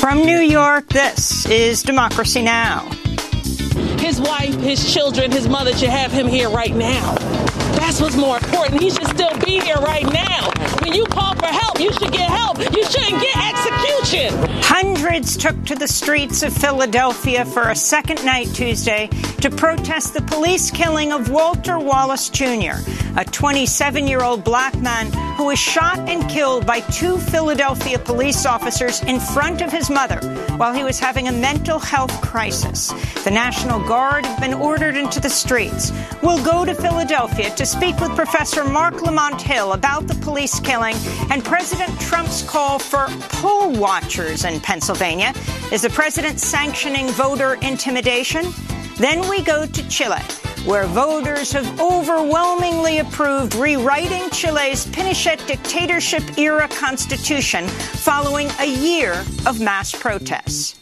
From New York, this is Democracy Now! His wife, his children, his mother should have him here right now. That's what's more important. He should still be here right now. When you call for help, you should get help. You shouldn't get execution. Hundreds took to the streets of Philadelphia for a second night Tuesday to protest the police killing of Walter Wallace Jr., a 27-year-old black man who was shot and killed by two Philadelphia police officers in front of his mother while he was having a mental health crisis. The National Guard have been ordered into the streets. We'll go to Philadelphia to speak with Professor Mark Lamont Hill about the police killing and President Trump's call for poll watchers in Pennsylvania. Is the president sanctioning voter intimidation? Then we go to Chile, where voters have overwhelmingly approved rewriting Chile's Pinochet dictatorship-era constitution following a year of mass protests.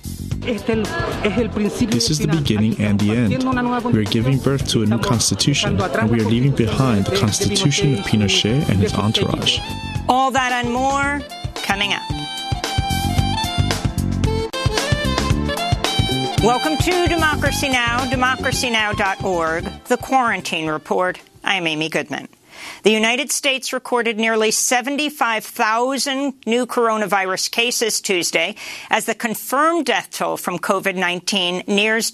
This is the beginning and the end. We are giving birth to a new constitution, and we are leaving behind the constitution of Pinochet and his entourage. All that and more coming up. Welcome to Democracy Now!, democracynow.org, The Quarantine Report. I'm Amy Goodman. The United States recorded nearly 75,000 new coronavirus cases Tuesday as the confirmed death toll from COVID-19 nears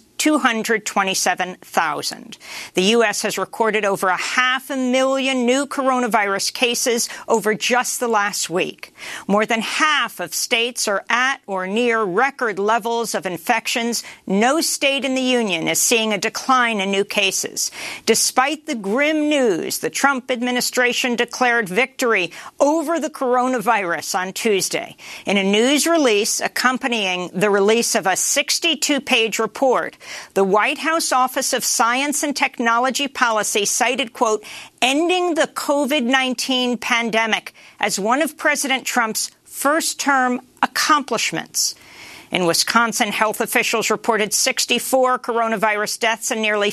227,000. The U.S. has recorded over 500,000 new coronavirus cases over just the last week. More than half of states are at or near record levels of infections. No state in the union is seeing a decline in new cases. Despite the grim news, the Trump administration declared victory over the coronavirus on Tuesday. In a news release accompanying the release of a 62-page report, the White House Office of Science and Technology Policy cited, quote, ending the COVID-19 pandemic as one of President Trump's first-term accomplishments. In Wisconsin, health officials reported 64 coronavirus deaths and nearly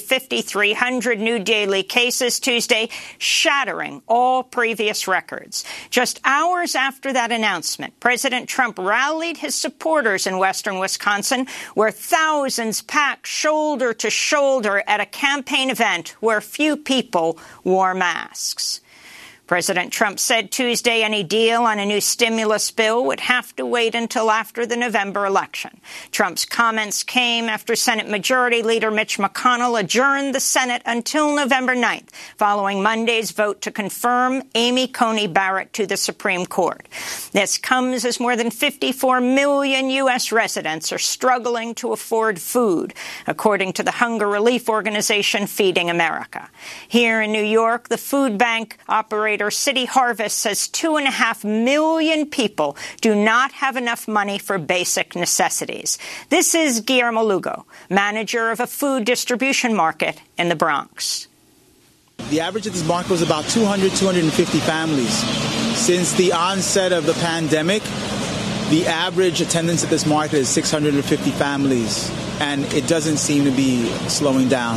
5,300 new daily cases Tuesday, shattering all previous records. Just hours after that announcement, President Trump rallied his supporters in western Wisconsin, where thousands packed shoulder to shoulder at a campaign event where few people wore masks. President Trump said Tuesday any deal on a new stimulus bill would have to wait until after the November election. Trump's comments came after Senate Majority Leader Mitch McConnell adjourned the Senate until November 9th, following Monday's vote to confirm Amy Coney Barrett to the Supreme Court. This comes as more than 54 million U.S. residents are struggling to afford food, according to the hunger relief organization Feeding America. Here in New York, the food bank operator City Harvest says 2.5 million people do not have enough money for basic necessities. This is Guillermo Lugo, manager of a food distribution market in the Bronx. The average of this market was about 250 families. Since the onset of the pandemic, the average attendance at this market is 650 families, and it doesn't seem to be slowing down.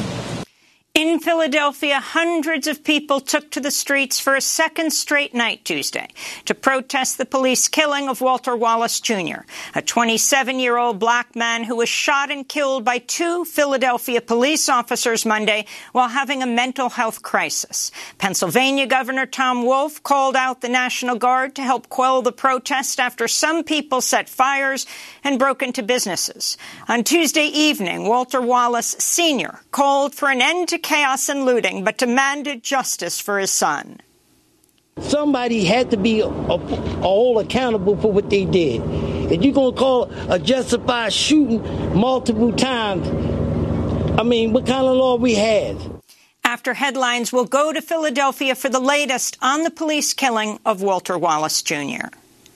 In Philadelphia, hundreds of people took to the streets for a second straight night Tuesday to protest the police killing of Walter Wallace Jr., a 27-year-old black man who was shot and killed by two Philadelphia police officers Monday while having a mental health crisis. Pennsylvania Governor Tom Wolf called out the National Guard to help quell the protest after some people set fires and broke into businesses. On Tuesday evening, Walter Wallace Sr. called for an end to chaos and looting, but demanded justice for his son. Somebody had to be all accountable for what they did. If you're going to call a justified shooting multiple times, I mean, what kind of law we had? After headlines, we'll go to Philadelphia for the latest on the police killing of Walter Wallace Jr.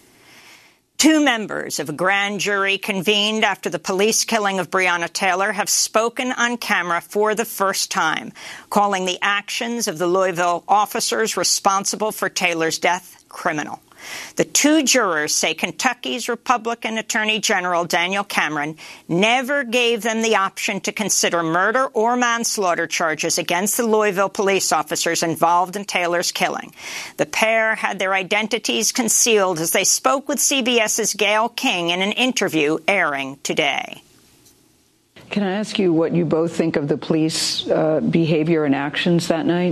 Two members of a grand jury convened after the police killing of Breonna Taylor have spoken on camera for the first time, calling the actions of the Louisville officers responsible for Taylor's death criminal. The two jurors say Kentucky's Republican Attorney General Daniel Cameron never gave them the option to consider murder or manslaughter charges against the Louisville police officers involved in Taylor's killing. The pair had their identities concealed as they spoke with CBS's Gayle King in an interview airing today. Can I ask you what you both think of the police behavior and actions that night?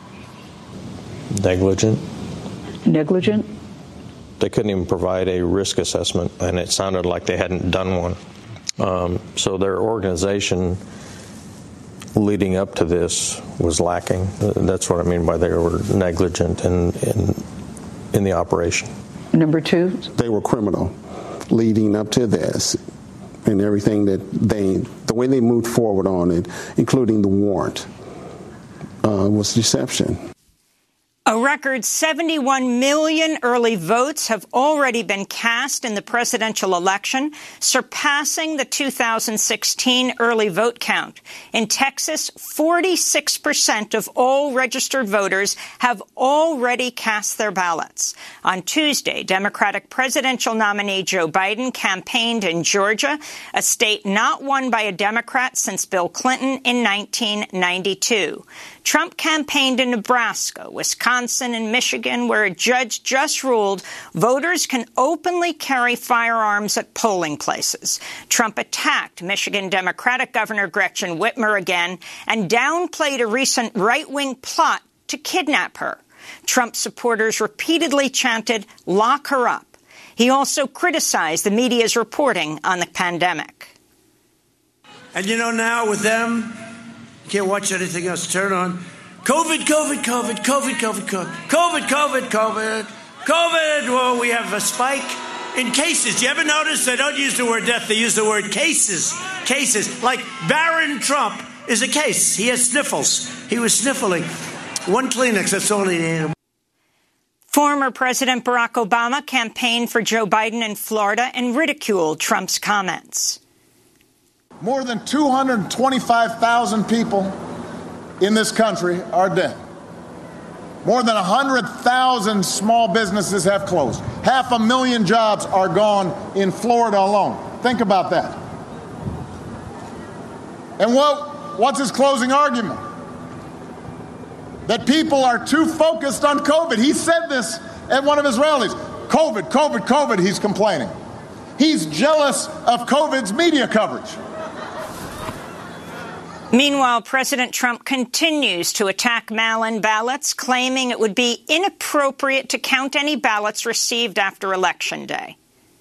Negligent. Negligent? They couldn't even provide a risk assessment, and it sounded like they hadn't done one. So their organization leading up to this was lacking. That's what I mean by they were negligent in the operation. Number two? They were criminal leading up to this, and everything that the way they moved forward on it, including the warrant, was deception. A record 71 million early votes have already been cast in the presidential election, surpassing the 2016 early vote count. In Texas, 46% of all registered voters have already cast their ballots. On Tuesday, Democratic presidential nominee Joe Biden campaigned in Georgia, a state not won by a Democrat since Bill Clinton in 1992. Trump campaigned in Nebraska, Wisconsin, and Michigan, where a judge just ruled voters can openly carry firearms at polling places. Trump attacked Michigan Democratic Governor Gretchen Whitmer again and downplayed a recent right-wing plot to kidnap her. Trump supporters repeatedly chanted, "Lock her up." He also criticized the media's reporting on the pandemic. And now with them, you can't watch anything else. Turn on COVID, COVID, COVID, COVID, COVID, COVID, COVID, COVID, COVID, COVID. Well, we have a spike in cases. You ever notice they don't use the word death, they use the word cases. Cases. Like Barron Trump is a case. He has sniffles. He was sniffling. One Kleenex, that's all he needed. Former President Barack Obama campaigned for Joe Biden in Florida and ridiculed Trump's comments. More than 225,000 people in this country are dead. More than 100,000 small businesses have closed. 500,000 jobs are gone in Florida alone. Think about that. And what's his closing argument? That people are too focused on COVID. He said this at one of his rallies. COVID, COVID, COVID, he's complaining. He's jealous of COVID's media coverage. Meanwhile, President Trump continues to attack mail-in ballots, claiming it would be inappropriate to count any ballots received after Election Day.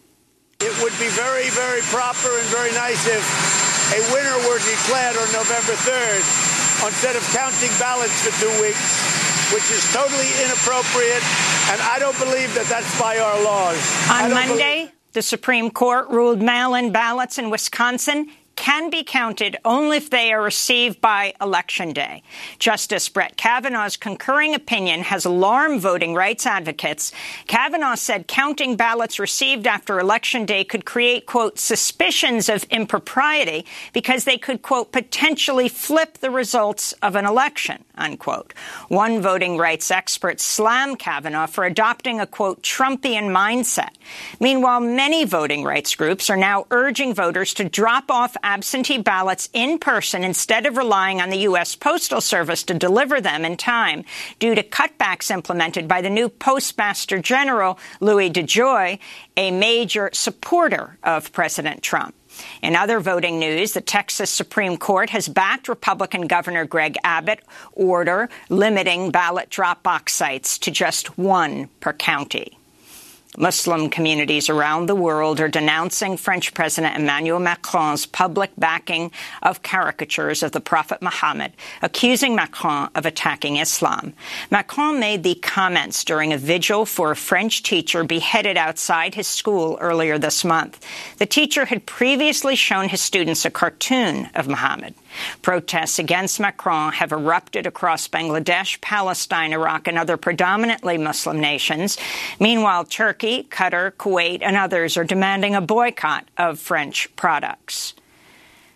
It would be very, very proper and very nice if a winner were declared on November 3rd instead of counting ballots for 2 weeks, which is totally inappropriate, and I don't believe that that's by our laws. On Monday, the Supreme Court ruled mail-in ballots in Wisconsin can be counted only if they are received by Election Day. Justice Brett Kavanaugh's concurring opinion has alarmed voting rights advocates. Kavanaugh said counting ballots received after Election Day could create, quote, suspicions of impropriety because they could, quote, potentially flip the results of an election, unquote. One voting rights expert slammed Kavanaugh for adopting a, quote, Trumpian mindset. Meanwhile, many voting rights groups are now urging voters to drop off absentee ballots in person instead of relying on the U.S. Postal Service to deliver them in time due to cutbacks implemented by the new Postmaster General, Louis DeJoy, a major supporter of President Trump. In other voting news, the Texas Supreme Court has backed Republican Governor Greg Abbott's order limiting ballot drop box sites to just one per county. Muslim communities around the world are denouncing French President Emmanuel Macron's public backing of caricatures of the Prophet Muhammad, accusing Macron of attacking Islam. Macron made the comments during a vigil for a French teacher beheaded outside his school earlier this month. The teacher had previously shown his students a cartoon of Muhammad. Protests against Macron have erupted across Bangladesh, Palestine, Iraq, and other predominantly Muslim nations. Meanwhile, Turkey, Qatar, Kuwait, and others are demanding a boycott of French products.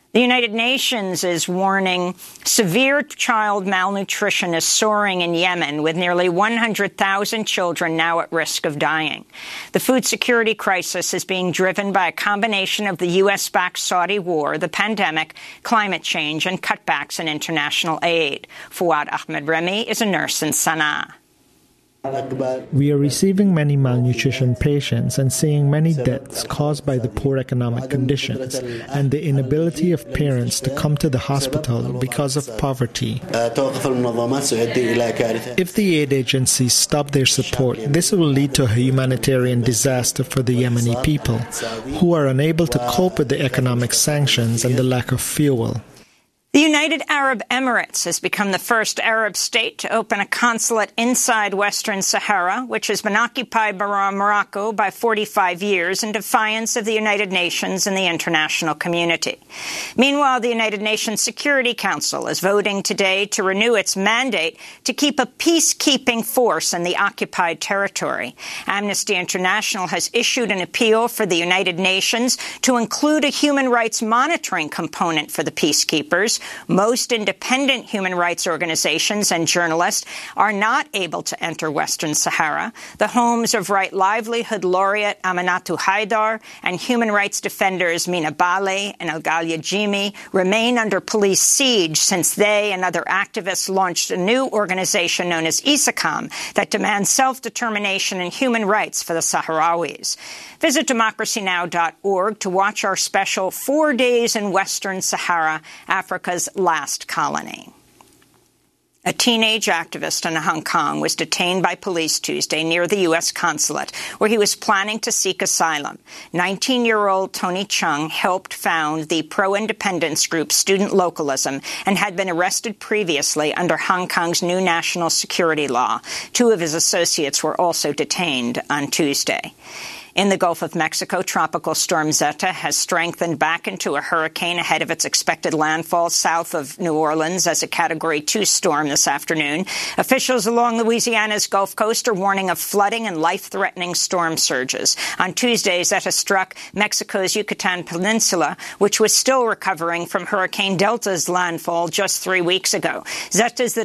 The United Nations is warning severe child malnutrition is soaring in Yemen, with nearly 100,000 children now at risk of dying. The food security crisis is being driven by a combination of the U.S.-backed Saudi war, the pandemic, climate change, and cutbacks in international aid. Fouad Ahmed Remy is a nurse in Sana'a. We are receiving many malnutrition patients and seeing many deaths caused by the poor economic conditions and the inability of parents to come to the hospital because of poverty. If the aid agencies stop their support, this will lead to a humanitarian disaster for the Yemeni people, who are unable to cope with the economic sanctions and the lack of fuel. The United Arab Emirates has become the first Arab state to open a consulate inside Western Sahara, which has been occupied by Morocco by 45 years in defiance of the United Nations and the international community. Meanwhile, the United Nations Security Council is voting today to renew its mandate to keep a peacekeeping force in the occupied territory. Amnesty International has issued an appeal for the United Nations to include a human rights monitoring component for the peacekeepers. Most independent human rights organizations and journalists are not able to enter Western Sahara. The homes of Right Livelihood laureate Aminatou Haidar and human rights defenders Mina Baleh and Elgalia Jimi remain under police siege since they and other activists launched a new organization known as ISACOM that demands self-determination and human rights for the Sahrawis. Visit democracynow.org to watch our special 4 Days in Western Sahara, Africa's last colony. A teenage activist in Hong Kong was detained by police Tuesday near the U.S. consulate, where he was planning to seek asylum. 19-year-old Tony Chung helped found the pro-independence group Student Localism and had been arrested previously under Hong Kong's new national security law. 2 of his associates were also detained on Tuesday. In the Gulf of Mexico, Tropical Storm Zeta has strengthened back into a hurricane ahead of its expected landfall south of New Orleans as a Category 2 storm this afternoon. Officials along Louisiana's Gulf Coast are warning of flooding and life-threatening storm surges. On Tuesday, Zeta struck Mexico's Yucatan Peninsula, which was still recovering from Hurricane Delta's landfall just 3 weeks ago. Zeta is the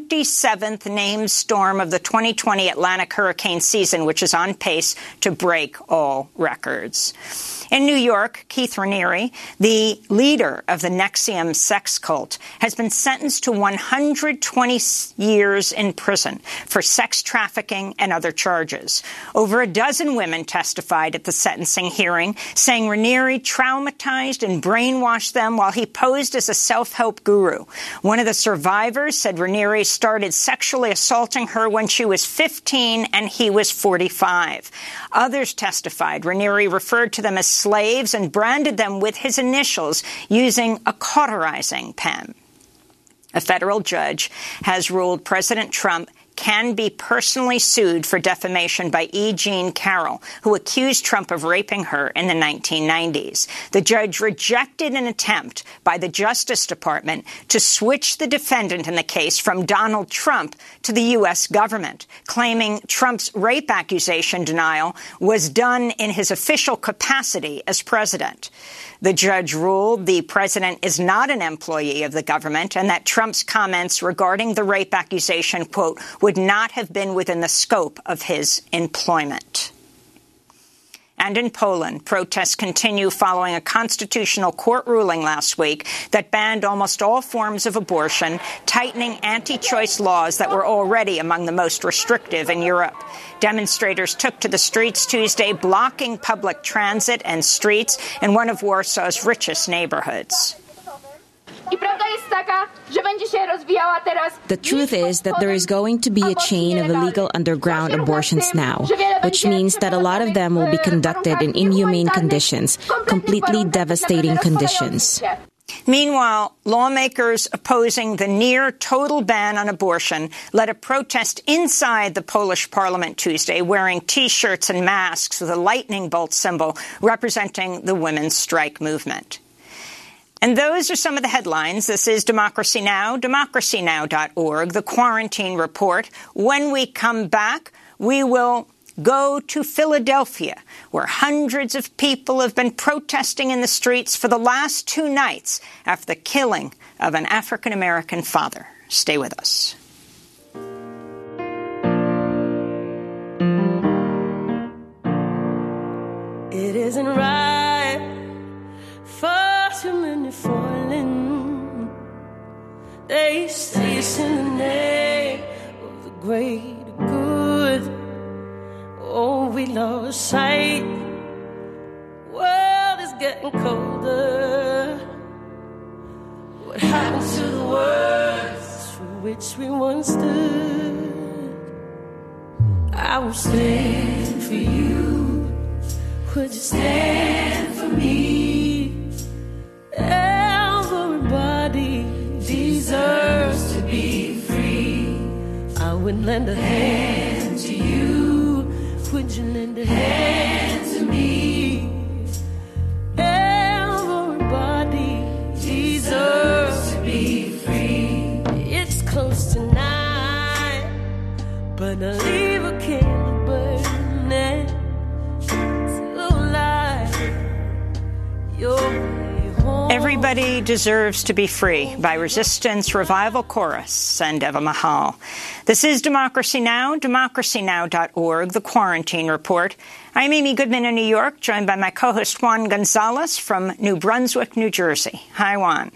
27th named storm of the 2020 Atlantic hurricane season, which is on pace to break all records. In New York, Keith Raniere, the leader of the NXIVM sex cult, has been sentenced to 120 years in prison for sex trafficking and other charges. Over a dozen women testified at the sentencing hearing, saying Raniere traumatized and brainwashed them while he posed as a self-help guru. One of the survivors said Raniere started sexually assaulting her when she was 15 and he was 45. Others testified Raniere referred to them as slaves and branded them with his initials using a cauterizing pen. A federal judge has ruled President Trump can be personally sued for defamation by E. Jean Carroll, who accused Trump of raping her in the 1990s. The judge rejected an attempt by the Justice Department to switch the defendant in the case from Donald Trump to the U.S. government, claiming Trump's rape accusation denial was done in his official capacity as president. The judge ruled the president is not an employee of the government and that Trump's comments regarding the rape accusation, quote, would not have been within the scope of his employment. And in Poland, protests continue following a constitutional court ruling last week that banned almost all forms of abortion, tightening anti-choice laws that were already among the most restrictive in Europe. Demonstrators took to the streets Tuesday, blocking public transit and streets in one of Warsaw's richest neighborhoods. The truth is that there is going to be a chain of illegal underground abortions now, which means that a lot of them will be conducted in inhumane conditions, completely devastating conditions. Meanwhile, lawmakers opposing the near-total ban on abortion led a protest inside the Polish parliament Tuesday, wearing T-shirts and masks with a lightning bolt symbol representing the women's strike movement. And those are some of the headlines. This is Democracy Now!, democracynow.org, the Quarantine Report. When we come back, we will go to Philadelphia, where hundreds of people have been protesting in the streets for the last 2 nights after the killing of an African-American father. Stay with us. It isn't right for too many falling. They say it's in the name of the greater good. Oh, we lost sight. World is getting colder. What happened to the words for which we once stood? I will stand for you. Would you stand for me? Everybody deserves to be free. I would lend a hand to you. Would you lend a hand to me? Everybody deserves to be free. It's close to 9, but I'll leave a candle burning. Everybody Deserves to Be Free by Resistance Revival Chorus and Eva Mahal. This is Democracy Now!, democracynow.org, The Quarantine Report. I'm Amy Goodman in New York, joined by my co-host Juan Gonzalez from New Brunswick, New Jersey. Hi, Juan.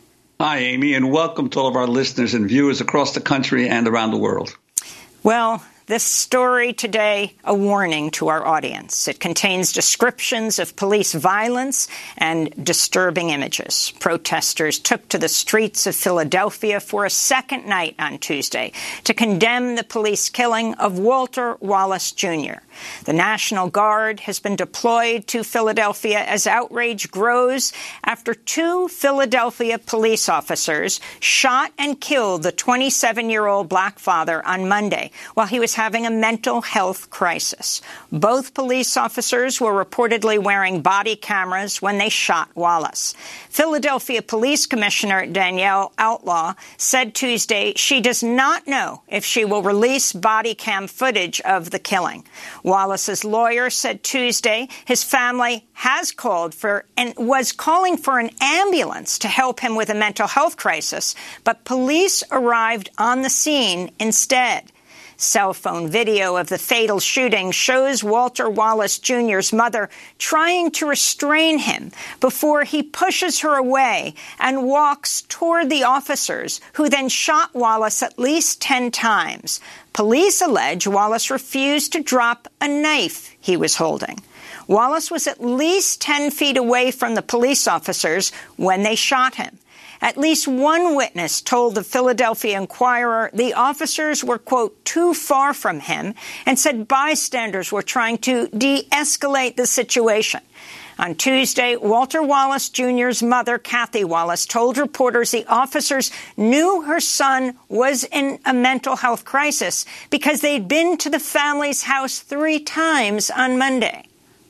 Hi, Amy, and welcome to all of our listeners and viewers across the country and around the world. Well, this story today, a warning to our audience. It contains descriptions of police violence and disturbing images. Protesters took to the streets of Philadelphia for a second night on Tuesday to condemn the police killing of Walter Wallace, Jr. The National Guard has been deployed to Philadelphia as outrage grows after 2 Philadelphia police officers shot and killed the 27-year-old black father on Monday while he was having a mental health crisis. Both police officers were reportedly wearing body cameras when they shot Wallace. Philadelphia Police Commissioner Danielle Outlaw said Tuesday she does not know if she will release body cam footage of the killing. Wallace's lawyer said Tuesday his family has called for and was calling for an ambulance to help him with a mental health crisis, but police arrived on the scene instead. Cell phone video of the fatal shooting shows Walter Wallace Jr.'s mother trying to restrain him before he pushes her away and walks toward the officers, who then shot Wallace at least 10 times. Police allege Wallace refused to drop a knife he was holding. Wallace was at least 10 feet away from the police officers when they shot him. At least one witness told the Philadelphia Inquirer the officers were, quote, too far from him, and said bystanders were trying to de-escalate the situation. On Tuesday, Walter Wallace Jr.'s mother, Kathy Wallace, told reporters the officers knew her son was in a mental health crisis because they'd been to the family's house 3 times on Monday.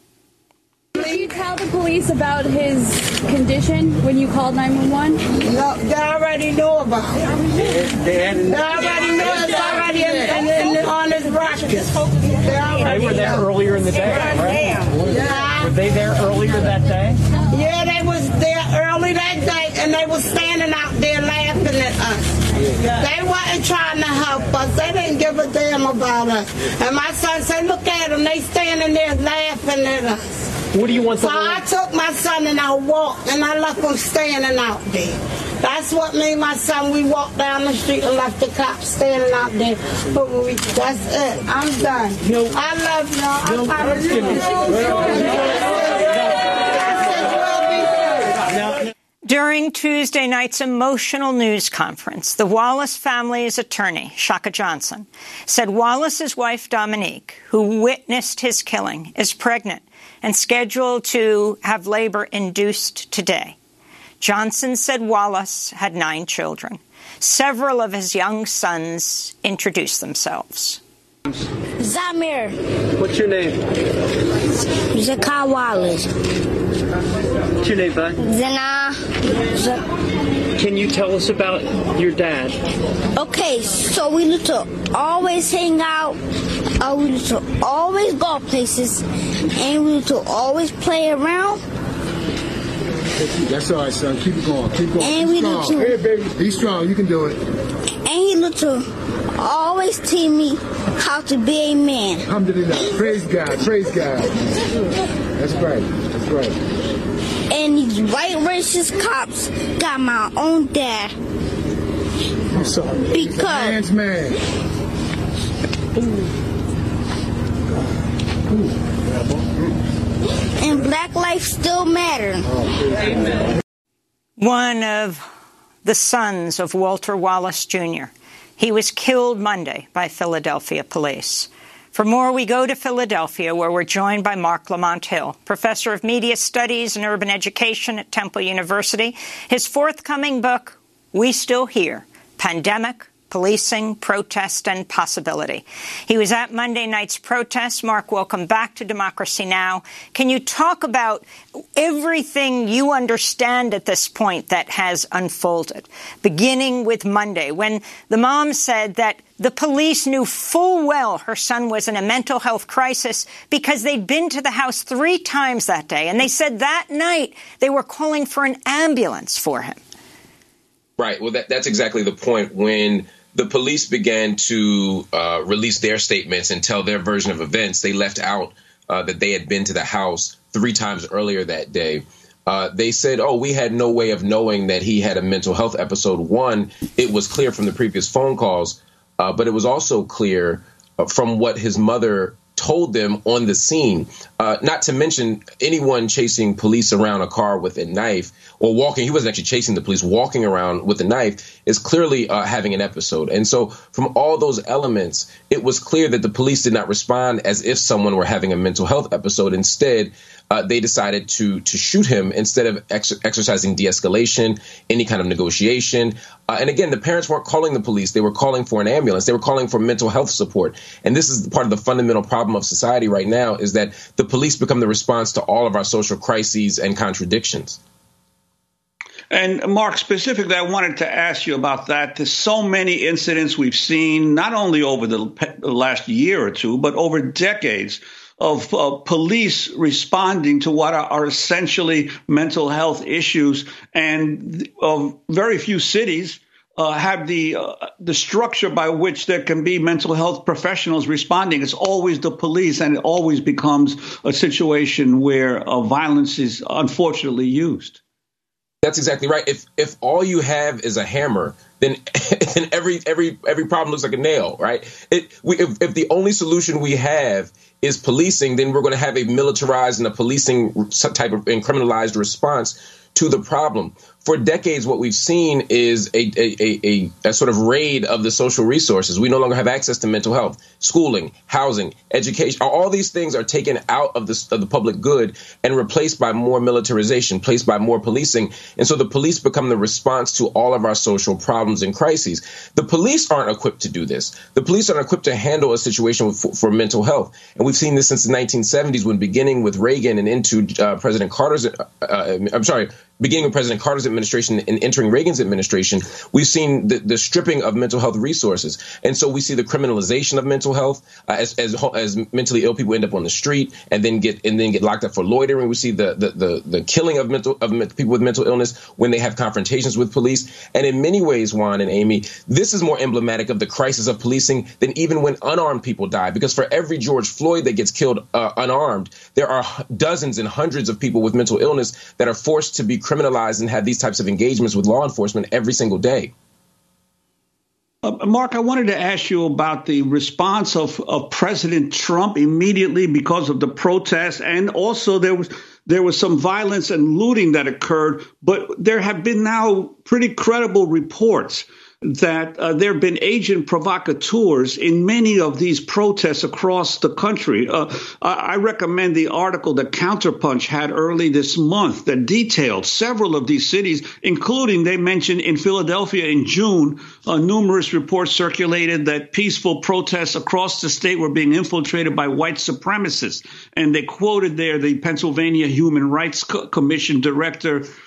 Did you tell the police about his condition when you called 911? No, they already know about it. They already know it's already on his record. They were there earlier in the day, right? Yeah. Were they there earlier that day? Yeah, they was there early that day, and they was standing out there laughing at us. They wasn't trying to help us. They didn't give a damn about us. And my son said, look at them. They standing there laughing at us. What do you want? So I took my son and I walked and I left him standing out there. That's what me and my son, we walked down the street and left the cops standing out there. But that's it. I'm done. I love y'all. During Tuesday night's emotional news conference, the Wallace family's attorney, Shaka Johnson, said Wallace's wife, Dominique, who witnessed his killing, is pregnant and scheduled to have labor induced today. Johnson said Wallace had 9 children. Several of his young sons introduced themselves. Zamir. What's your name? Zakar Wallace. What's your name, bud? Zana. Can you tell us about your dad? Okay, so we used to always hang out We used to always go places, and we used to always play around. That's all right, son. Keep it going. Keep going. And we used to. Hey, baby. Be strong. You can do it. And he used to always teach me how to be a man. Alhamdulillah. Praise God. Praise God. That's right. That's right. And these white racist cops got my own dad. I'm sorry. Because man's man. And black life still matter. One of the sons of Walter Wallace, Jr. He was killed Monday by Philadelphia police. For more, we go to Philadelphia, where we're joined by Marc Lamont Hill, professor of media studies and urban education at Temple University. His forthcoming book, We Still Here: Pandemic, Policing, Protest, and Possibility. He was at Monday night's protest. Mark, welcome back to Democracy Now! Can you talk about everything you understand at this point that has unfolded, beginning with Monday, when the mom said that the police knew full well her son was in a mental health crisis because they'd been to the house 3 times that day, and they said that night they were calling for an ambulance for him? Right. Well, that's exactly the point. When the police began to release their statements and tell their version of events, they left out that they had been to the house 3 times earlier that day. They said, we had no way of knowing that he had a mental health episode. One, it was clear from the previous phone calls, but it was also clear from what his mother told them on the scene, not to mention anyone chasing police around a car with a knife or walking. He wasn't actually chasing the police. Walking around with a knife is clearly having an episode. And so from all those elements, it was clear that the police did not respond as if someone were having a mental health episode. Instead, they decided to shoot him instead of exercising de-escalation, any kind of negotiation. And again, the parents weren't calling the police. They were calling for an ambulance. They were calling for mental health support. And this is part of the fundamental problem of society right now, is that the police become the response to all of our social crises and contradictions. And Mark, specifically, I wanted to ask you about that. There's so many incidents we've seen, not only over the last year or two, but over decades, of police responding to what are essentially mental health issues. And very few cities have the structure by which there can be mental health professionals responding. It's always the police, and it always becomes a situation where violence is unfortunately used. That's exactly right. If all you have is a hammer, then every problem looks like a nail, right? If the only solution we have is policing, then we're going to have a militarized and a policing type of and criminalized response to the problem. For decades, what we've seen is a sort of raid of the social resources. We no longer have access to mental health, schooling, housing, education. All these things are taken out of the public good and replaced by more militarization, placed by more policing. And so the police become the response to all of our social problems and crises. The police aren't equipped to do this. The police aren't equipped to handle a situation for mental health. And we've seen this since the 1970s, when beginning with Reagan and into President Carter's, beginning with President Carter's administration and entering Reagan's administration, we've seen the stripping of mental health resources. And so we see the criminalization of mental health as mentally ill people end up on the street and then get locked up for loitering. We see the killing of people with mental illness when they have confrontations with police. And in many ways, Juan and Amy, this is more emblematic of the crisis of policing than even when unarmed people die. Because for every George Floyd that gets killed unarmed, there are dozens and hundreds of people with mental illness that are forced to be criminalized and have these types of engagements with law enforcement every single day. Mark, I wanted to ask you about the response of President Trump immediately because of the protests, and also there was some violence and looting that occurred, but there have been now pretty credible reports that there have been agent provocateurs in many of these protests across the country. I recommend the article that Counterpunch had early this month that detailed several of these cities, including, they mentioned in Philadelphia in June, numerous reports circulated that peaceful protests across the state were being infiltrated by white supremacists. And they quoted there the Pennsylvania Human Rights Commission director,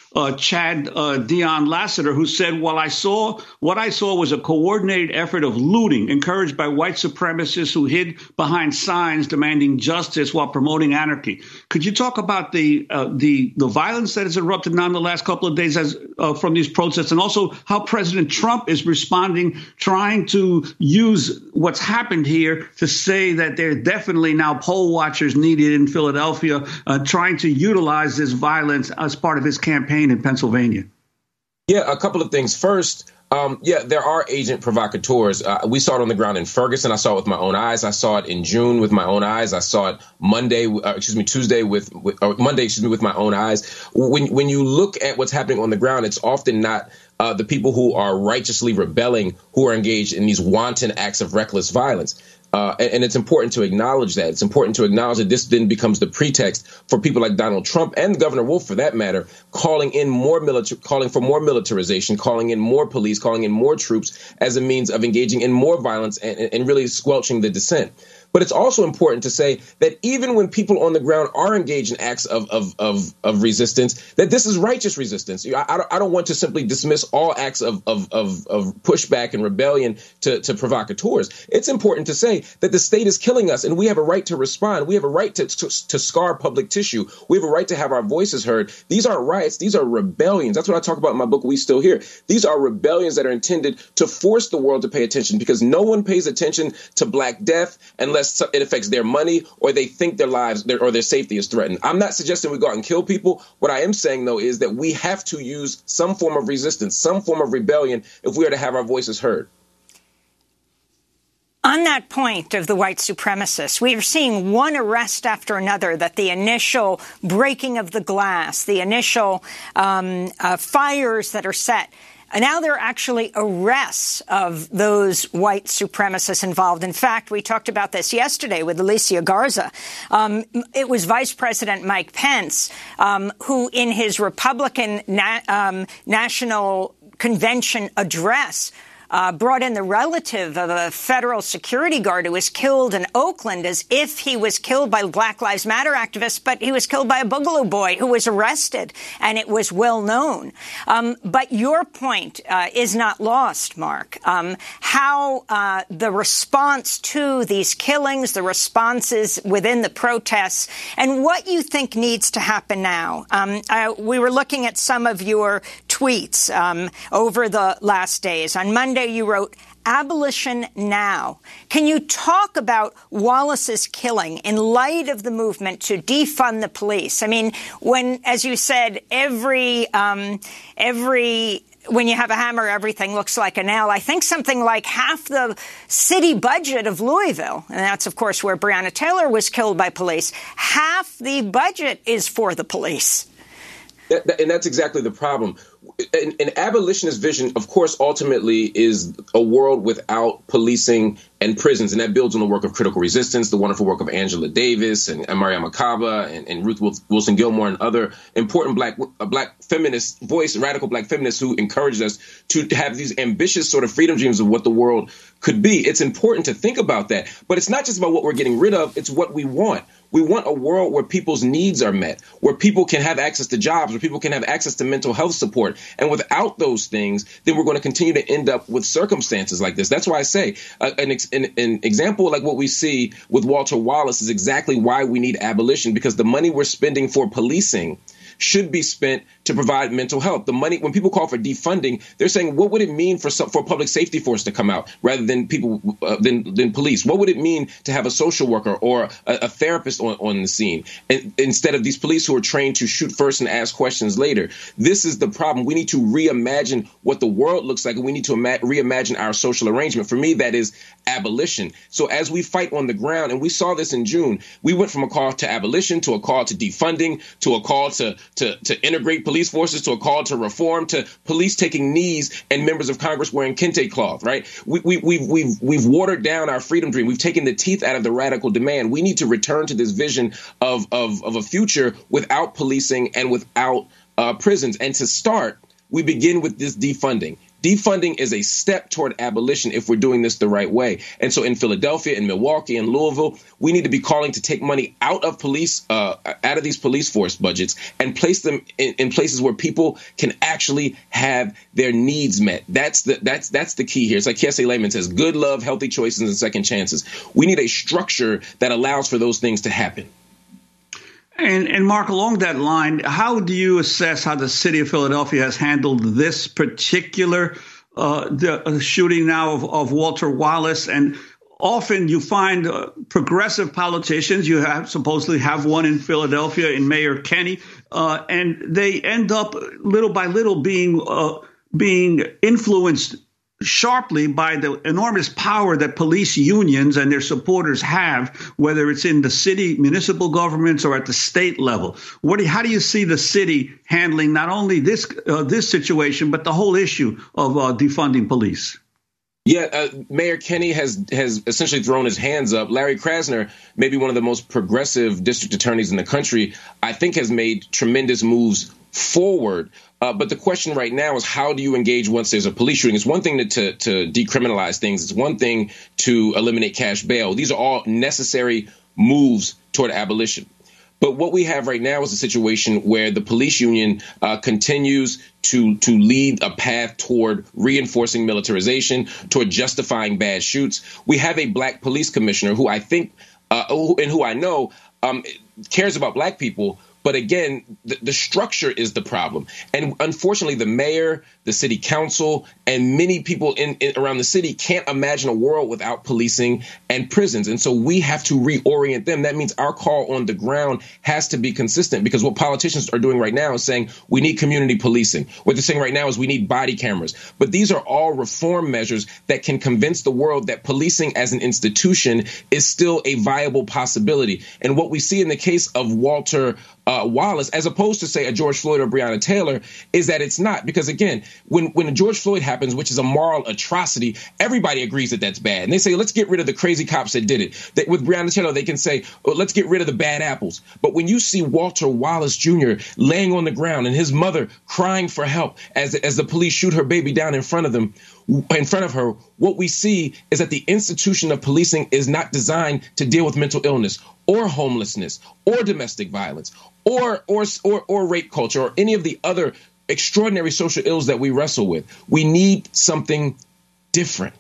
Chad Dion Lassiter, who said, what I saw was a coordinated effort of looting encouraged by white supremacists who hid behind signs demanding justice while promoting anarchy. Could you talk about the violence that has erupted now in the last couple of days from these protests, and also how President Trump is responding, trying to use what's happened here to say that there are definitely now poll watchers needed in Philadelphia, trying to utilize this violence as part of his campaign in Pennsylvania? Yeah, a couple of things. First, there are agent provocateurs. We saw it on the ground in Ferguson. I saw it with my own eyes. I saw it in June with my own eyes. I saw it Tuesday with my own eyes. When you look at what's happening on the ground, it's often not the people who are righteously rebelling who are engaged in these wanton acts of reckless violence. And it's important to acknowledge that. It's important to acknowledge that this then becomes the pretext for people like Donald Trump and Governor Wolf, for that matter, calling for more militarization, calling in more police, calling in more troops as a means of engaging in more violence and really squelching the dissent. But it's also important to say that even when people on the ground are engaged in acts of resistance, that this is righteous resistance. I don't want to simply dismiss all acts of pushback and rebellion to provocateurs. It's important to say that the state is killing us and we have a right to respond. We have a right to scar public tissue. We have a right to have our voices heard. These aren't riots. These are rebellions. That's what I talk about in my book, We Still Here. These are rebellions that are intended to force the world to pay attention, because no one pays attention to Black death unless it affects their money or they think their lives or their safety is threatened. I'm not suggesting we go out and kill people. What I am saying, though, is that we have to use some form of resistance, some form of rebellion if we are to have our voices heard. On that point of the white supremacists, we are seeing one arrest after another, that the initial breaking of the glass, the initial fires that are set, and now there are actually arrests of those white supremacists involved. In fact, we talked about this yesterday with Alicia Garza. It was Vice President Mike Pence who, in his Republican National Convention address, brought in the relative of a federal security guard who was killed in Oakland as if he was killed by Black Lives Matter activists, but he was killed by a Boogaloo boy who was arrested, and it was well known. But your point is not lost, Mark. How the response to these killings, the responses within the protests, and what you think needs to happen now. We were looking at some of your tweets over the last days. On Monday, you wrote, "Abolition now." Can you talk about Wallace's killing in light of the movement to defund the police? I mean, when, as you said, when you have a hammer, everything looks like a nail. I think something like half the city budget of Louisville, and that's, of course, where Breonna Taylor was killed by police, half the budget is for the police. And that's exactly the problem. An abolitionist vision, of course, ultimately is a world without policing and prisons. And that builds on the work of Critical Resistance, the wonderful work of Angela Davis and Mariama Kaba and Ruth Wilson Gilmore and other important black feminist voice, radical black feminists who encouraged us to have these ambitious sort of freedom dreams of what the world could be. It's important to think about that. But it's not just about what we're getting rid of. It's what we want. We want a world where people's needs are met, where people can have access to jobs, where people can have access to mental health support. And without those things, then we're going to continue to end up with circumstances like this. That's why I say an example like what we see with Walter Wallace is exactly why we need abolition, because the money we're spending for policing should be spent to provide mental health. The money, when people call for defunding, they're saying, what would it mean for a public safety force to come out rather than than police? What would it mean to have a social worker or a therapist on the scene instead of these police who are trained to shoot first and ask questions later? This is the problem. We need to reimagine what the world looks like, and we need to reimagine our social arrangement. For me, that is abolition. So as we fight on the ground, and we saw this in June, we went from a call to abolition to a call to defunding to a call to integrate police forces to a call to reform to police taking knees and members of Congress wearing kente cloth. Right? We've watered down our freedom dream. We've taken the teeth out of the radical demand. We need to return to this vision of a future without policing and without prisons. And to start, we begin with this defunding. Defunding is a step toward abolition if we're doing this the right way. And so in Philadelphia, in Milwaukee, in Louisville, we need to be calling to take money out of these police force budgets and place them in places where people can actually have their needs met. That's the key here. It's like Kiese Layman says, good love, healthy choices, and second chances. We need a structure that allows for those things to happen. And Mark, along that line, how do you assess how the city of Philadelphia has handled this particular the shooting now of Walter Wallace? And often you find progressive politicians, you supposedly have one in Philadelphia in Mayor Kenney, and they end up little by little being influenced sharply by the enormous power that police unions and their supporters have, whether it's in the city, municipal governments, or at the state level. How do you see the city handling not only this situation, but the whole issue of defunding police? Yeah, Mayor Kenney has essentially thrown his hands up. Larry Krasner, maybe one of the most progressive district attorneys in the country, I think has made tremendous moves forward. But the question right now is, how do you engage once there's a police shooting? It's one thing to decriminalize things. It's one thing to eliminate cash bail. These are all necessary moves toward abolition. But what we have right now is a situation where the police union continues to lead a path toward reinforcing militarization, toward justifying bad shoots. We have a black police commissioner who I think who I know cares about black people. But again, the structure is the problem. And unfortunately, the mayor, the city council, and many people around the city can't imagine a world without policing and prisons. And so we have to reorient them. That means our call on the ground has to be consistent, because what politicians are doing right now is saying we need community policing. What they're saying right now is we need body cameras. But these are all reform measures that can convince the world that policing as an institution is still a viable possibility. And what we see in the case of Walter Wallace, as opposed to, say, a George Floyd or Breonna Taylor, is that it's not. Because, again, when a George Floyd happens, which is a moral atrocity, everybody agrees that that's bad. And they say, let's get rid of the crazy cops that did it. With Breonna Taylor, they can say, oh, let's get rid of the bad apples. But when you see Walter Wallace Jr. laying on the ground and his mother crying for help as the police shoot her baby down in front of her, what we see is that the institution of policing is not designed to deal with mental illness or homelessness or domestic violence or rape culture or any of the other extraordinary social ills that we wrestle with. We need something different.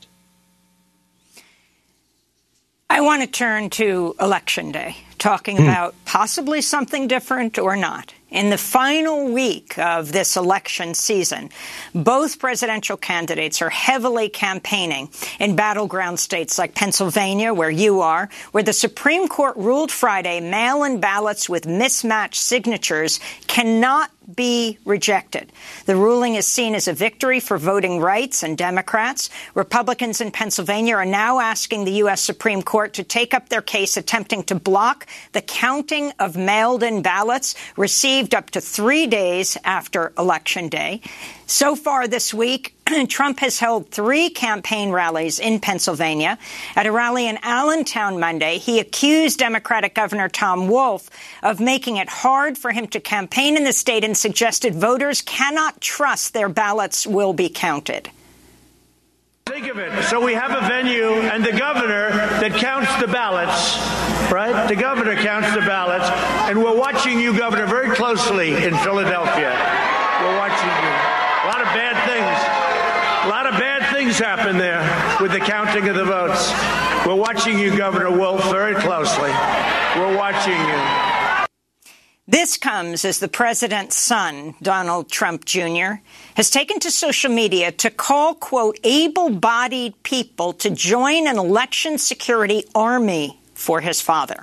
I want to turn to Election Day, talking about possibly something different or not. In the final week of this election season, both presidential candidates are heavily campaigning in battleground states like Pennsylvania, where you are, where the Supreme Court ruled Friday mail-in ballots with mismatched signatures cannot be rejected. The ruling is seen as a victory for voting rights and Democrats. Republicans in Pennsylvania are now asking the U.S. Supreme Court to take up their case, attempting to block the counting of mailed-in ballots received up to 3 days after Election Day. So far this week, Trump has held 3 campaign rallies in Pennsylvania. At a rally in Allentown Monday, he accused Democratic Governor Tom Wolf of making it hard for him to campaign in the state and suggested voters cannot trust their ballots will be counted. Think of it. So we have a venue and the governor that counts the ballots, right? The governor counts the ballots. And we're watching you, Governor, very closely in Philadelphia. We're watching you. A lot of bad things. A lot of bad things happen there with the counting of the votes. We're watching you, Governor Wolf, very closely. We're watching you. This comes as the president's son, Donald Trump Jr., has taken to social media to call, quote, able-bodied people to join an election security army for his father.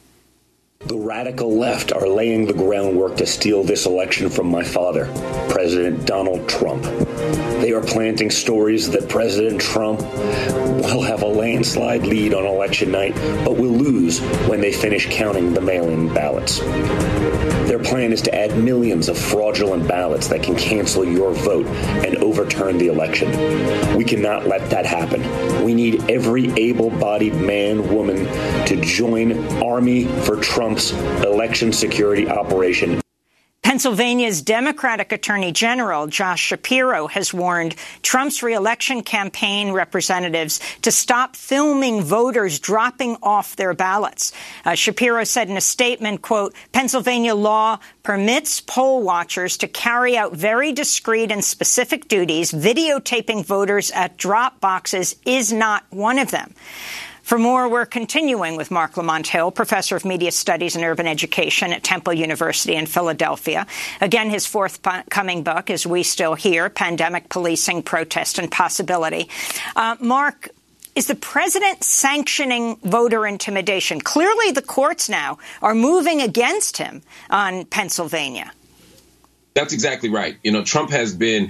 The radical left are laying the groundwork to steal this election from my father, President Donald Trump. They are planting stories that President Trump will have a landslide lead on election night, but will lose when they finish counting the mail-in ballots. Their plan is to add millions of fraudulent ballots that can cancel your vote and overturn the election. We cannot let that happen. We need every able-bodied man, woman to join Army for Trump's election security operation. Pennsylvania's Democratic Attorney General, Josh Shapiro, has warned Trump's reelection campaign representatives to stop filming voters dropping off their ballots. Shapiro said in a statement, quote, Pennsylvania law permits poll watchers to carry out very discreet and specific duties. Videotaping voters at drop boxes is not one of them. For more, we're continuing with Mark Lamont Hill, professor of media studies and urban education at Temple University in Philadelphia. Again, his forthcoming book is We Still Here, Pandemic Policing, Protest and Possibility. Mark, is the president sanctioning voter intimidation? Clearly, the courts now are moving against him on Pennsylvania. That's exactly right. Trump has been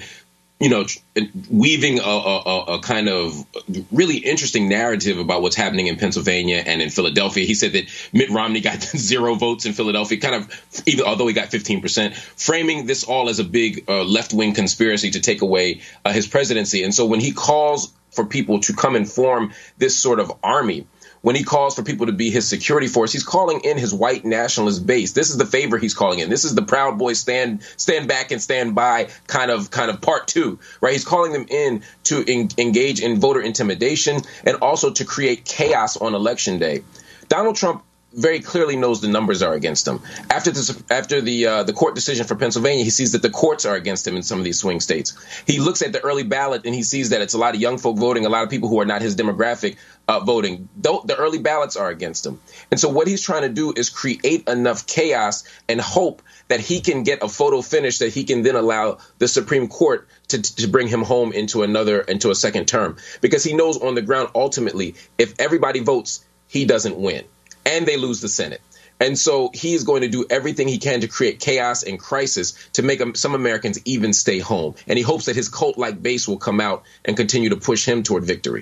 weaving a kind of really interesting narrative about what's happening in Pennsylvania and in Philadelphia. He said that Mitt Romney got 0 votes in Philadelphia, although he got 15%, framing this all as a big left-wing conspiracy to take away his presidency. And so when he calls for people to come and form this sort of army, when he calls for people to be his security force, he's calling in his white nationalist base. This is the favor he's calling in. This is the Proud Boys stand back and stand by kind of part 2, right? He's calling them in to engage in voter intimidation and also to create chaos on Election Day. Donald Trump very clearly knows the numbers are against him. After the court decision for Pennsylvania, he sees that the courts are against him in some of these swing states. He looks at the early ballot and he sees that it's a lot of young folk voting, a lot of people who are not his demographic voting. The early ballots are against him. And so what he's trying to do is create enough chaos and hope that he can get a photo finish that he can then allow the Supreme Court to bring him home into a second term. Because he knows on the ground, ultimately, if everybody votes, he doesn't win. And they lose the Senate. And so he is going to do everything he can to create chaos and crisis to make some Americans even stay home. And he hopes that his cult-like base will come out and continue to push him toward victory.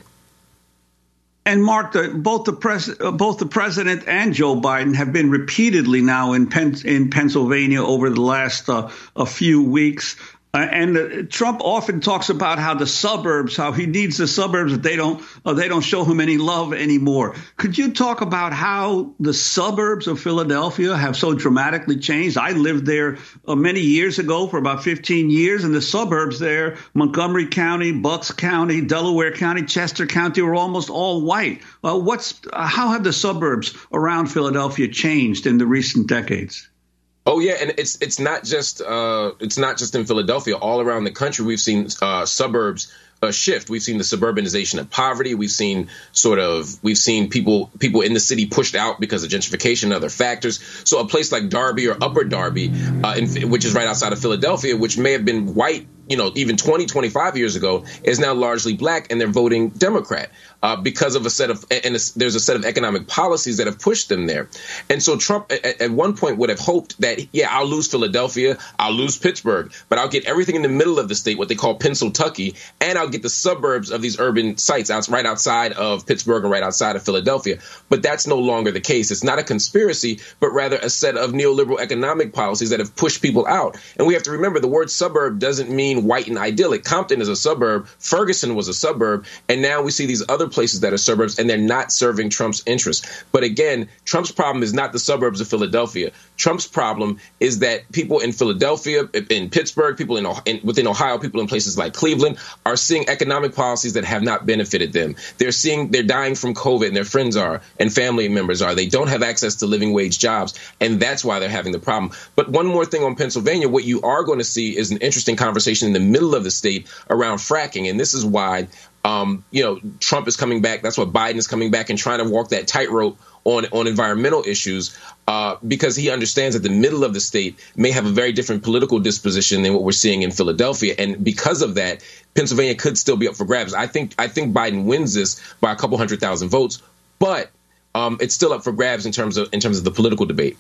And Mark, both the president and Joe Biden have been repeatedly now in Pennsylvania over the last a few weeks. And Trump often talks about how he needs the suburbs, that they don't show him any love anymore. Could you talk about how the suburbs of Philadelphia have so dramatically changed? I lived there many years ago for about 15 years, and the suburbs there, Montgomery County, Bucks County, Delaware County, Chester County, were almost all white. How have the suburbs around Philadelphia changed in the recent decades? Oh, yeah. And it's not just in Philadelphia. All around the country, we've seen suburbs shift. We've seen the suburbanization of poverty. We've seen people in the city pushed out because of gentrification and other factors. So a place like Darby or Upper Darby, which is right outside of Philadelphia, which may have been white, even 20, 25 years ago, is now largely black, and they're voting Democrat because of there's a set of economic policies that have pushed them there. And so Trump at one point would have hoped that, I'll lose Philadelphia, I'll lose Pittsburgh, but I'll get everything in the middle of the state, what they call Pennsyltucky, and I'll get the suburbs of these urban sites right outside of Pittsburgh and right outside of Philadelphia. But that's no longer the case. It's not a conspiracy, but rather a set of neoliberal economic policies that have pushed people out. And we have to remember the word suburb doesn't mean white and idyllic. Compton is a suburb. Ferguson was a suburb. And now we see these other places that are suburbs, and they're not serving Trump's interests. But again, Trump's problem is not the suburbs of Philadelphia. Trump's problem is that people in Philadelphia, in Pittsburgh, people within Ohio, people in places like Cleveland are seeing economic policies that have not benefited them. They're dying from COVID, and their friends are, and family members are. They don't have access to living wage jobs, and that's why they're having the problem. But one more thing on Pennsylvania, what you are going to see is an interesting conversation in the middle of the state around fracking, and this is why Trump is coming back. That's why Biden is coming back and trying to walk that tightrope on environmental issues, because he understands that the middle of the state may have a very different political disposition than what we're seeing in Philadelphia. And because of that, Pennsylvania could still be up for grabs. I think Biden wins this by a couple 100,000 votes, but it's still up for grabs in terms of the political debate.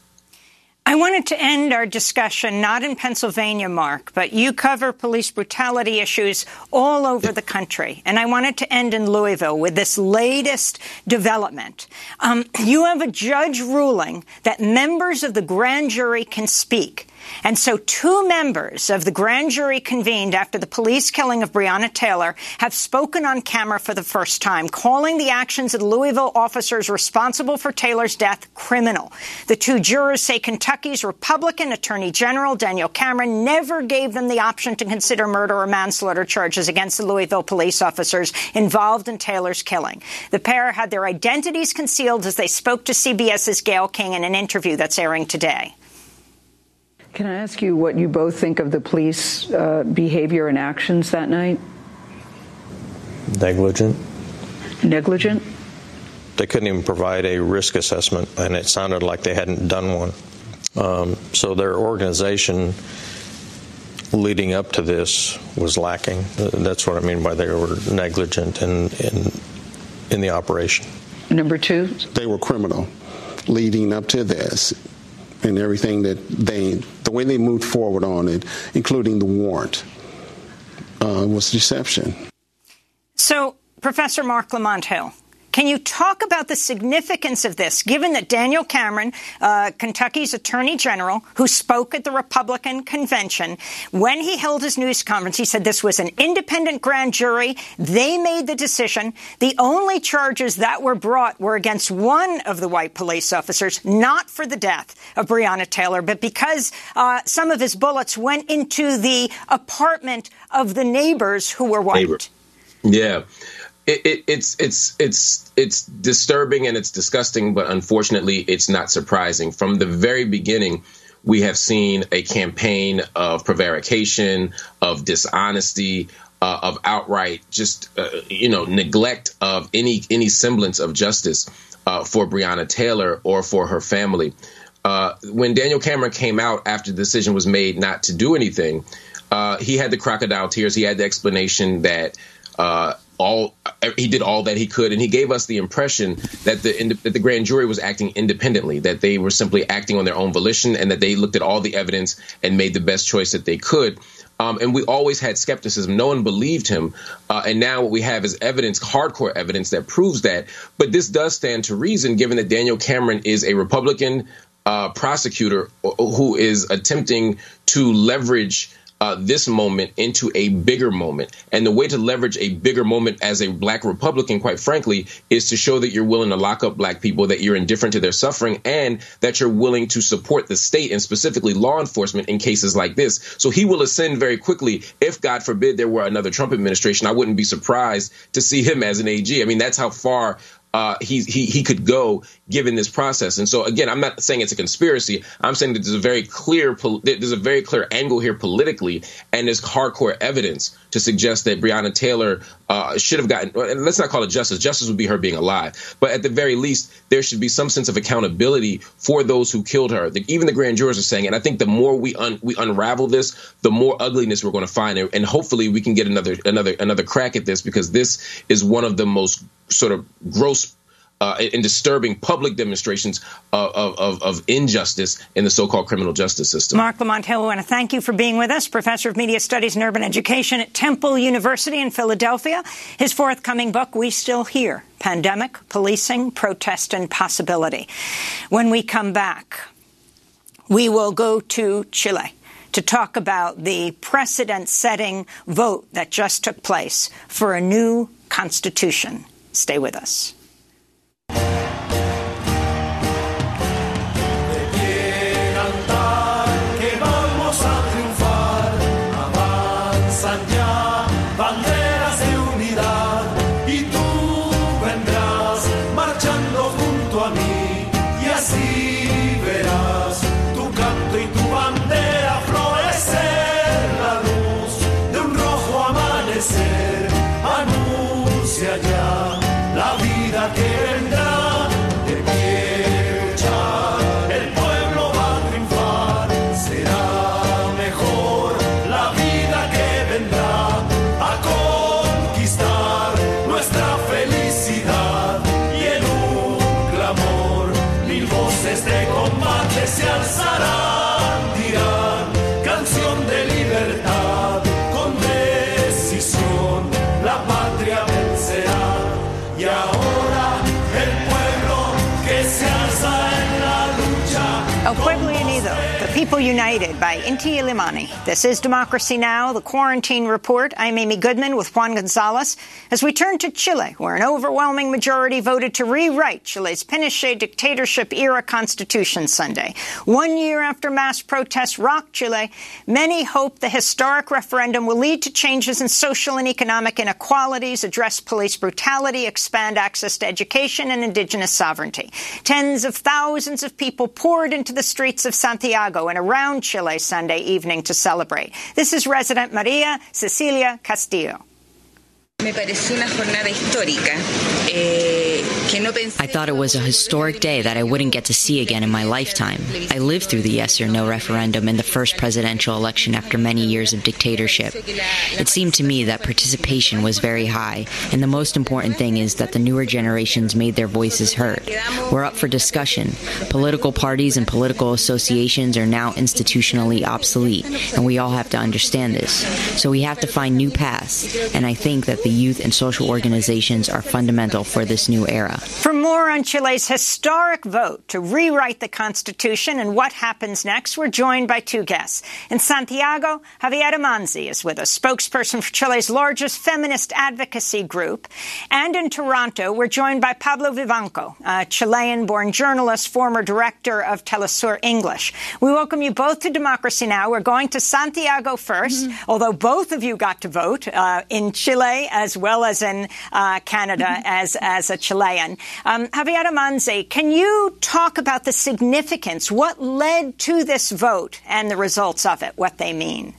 I wanted to end our discussion not in Pennsylvania, Mark, but you cover police brutality issues all over the country. And I wanted to end in Louisville with this latest development. You have a judge ruling that members of the grand jury can speak And so 2 members of the grand jury convened after the police killing of Breonna Taylor have spoken on camera for the first time, calling the actions of the Louisville officers responsible for Taylor's death criminal. The 2 jurors say Kentucky's Republican Attorney General Daniel Cameron never gave them the option to consider murder or manslaughter charges against the Louisville police officers involved in Taylor's killing. The pair had their identities concealed as they spoke to CBS's Gayle King in an interview that's airing today. Can I ask you what you both think of the police behavior and actions that night? Negligent. Negligent? They couldn't even provide a risk assessment, and it sounded like they hadn't done one. So their organization leading up to this was lacking. That's what I mean by they were negligent in the operation. Number 2? They were criminal leading up to this. And everything that the way they moved forward on it, including the warrant, was deception. So, Professor Marc Lamont Hill, can you talk about the significance of this, given that Daniel Cameron, Kentucky's Attorney General, who spoke at the Republican convention, when he held his news conference, he said this was an independent grand jury. They made the decision. The only charges that were brought were against one of the white police officers, not for the death of Breonna Taylor, but because some of his bullets went into the apartment of the neighbors who were white. Yeah. It's disturbing and it's disgusting, but unfortunately, it's not surprising. From the very beginning, we have seen a campaign of prevarication, of dishonesty, of outright neglect of any semblance of justice for Breonna Taylor or for her family. When Daniel Cameron came out after the decision was made not to do anything, he had the crocodile tears. He had the explanation that he did all that he could, and he gave us the impression that the grand jury was acting independently, that they were simply acting on their own volition, and that they looked at all the evidence and made the best choice that they could. And we always had skepticism. No one believed him. And now what we have is evidence, hardcore evidence that proves that. But this does stand to reason, given that Daniel Cameron is a Republican prosecutor who is attempting to leverage this moment into a bigger moment. And the way to leverage a bigger moment as a black Republican, quite frankly, is to show that you're willing to lock up black people, that you're indifferent to their suffering, and that you're willing to support the state and specifically law enforcement in cases like this. So he will ascend very quickly. If, God forbid, there were another Trump administration, I wouldn't be surprised to see him as an AG. I mean, that's how far he could go given this process. And so, again, I'm not saying it's a conspiracy. I'm saying that there's a very clear angle here politically, and there's hardcore evidence to suggest that Breonna Taylor should have gotten, and let's not call it justice. Justice would be her being alive. But at the very least, there should be some sense of accountability for those who killed her. Even the grand jurors are saying, and I think the more we unravel this, the more ugliness we're going to find. And hopefully we can get another crack at this, because this is one of the most sort of gross and disturbing public demonstrations of injustice in the so-called criminal justice system. Marc Lamont Hill, I want to thank you for being with us, Professor of Media Studies and Urban Education at Temple University in Philadelphia. His forthcoming book, We Still Here: Pandemic, Policing, Protest, and Possibility. When we come back, we will go to Chile to talk about the precedent-setting vote that just took place for a new constitution. Stay with us. People United by Inti Illimani. This is Democracy Now!, the Quarantine Report. I'm Amy Goodman with Juan Gonzalez. As we turn to Chile, where an overwhelming majority voted to rewrite Chile's Pinochet dictatorship-era constitution Sunday. 1 year after mass protests rocked Chile, many hope the historic referendum will lead to changes in social and economic inequalities, address police brutality, expand access to education and indigenous sovereignty. Tens of thousands of people poured into the streets of Santiago and around Chile Sunday evening to celebrate. This is resident Maria Cecilia Castillo. I thought it was a historic day that I wouldn't get to see again in my lifetime. I lived through the yes or no referendum in the first presidential election after many years of dictatorship. It seemed to me that participation was very high, and the most important thing is that the newer generations made their voices heard. We're up for discussion. Political parties and political associations are now institutionally obsolete, and we all have to understand this. So we have to find new paths, and I think that the youth and social organizations are fundamental for this new era. For more on Chile's historic vote to rewrite the Constitution and what happens next, we're joined by two guests. In Santiago, Javiera Manzi is with us, spokesperson for Chile's largest feminist advocacy group. And in Toronto, we're joined by Pablo Vivanco, a Chilean-born journalist, former director of Telesur English. We welcome you both to Democracy Now! We're going to Santiago first, although both of you got to vote in Chile as well as in Canada as a Chilean. Javiera Manzi, can you talk about the significance, what led to this vote and the results of it, what they mean?